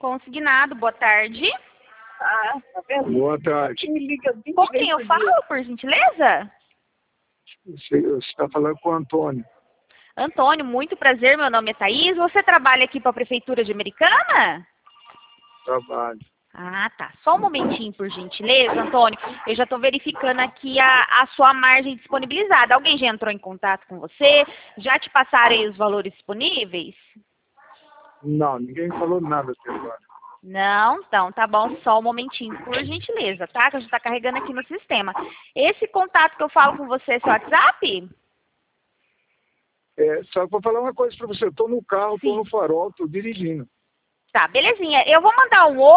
Consignado, boa tarde. Ah, tá vendo? Boa tarde. Me liga 20 Com quem vezes eu por falo, dia. por gentileza? Você está falando com o Antônio. Antônio, muito prazer, meu nome é Thaís. Você trabalha aqui para a Prefeitura de Americana? Trabalho. Ah, tá. Só um momentinho, por gentileza, Antônio. Eu já estou verificando aqui a sua margem disponibilizada. Alguém já entrou em contato com você? Já te passaram aí os valores disponíveis? Não, ninguém falou nada até agora. Não? Então, tá bom. Só um momentinho, por gentileza, tá? Que a gente está carregando aqui no sistema. Esse contato que eu falo com você é seu WhatsApp? Só vou falar uma coisa para você. Eu estou no carro, estou Sim. no farol, estou dirigindo. Tá, belezinha. Eu vou mandar um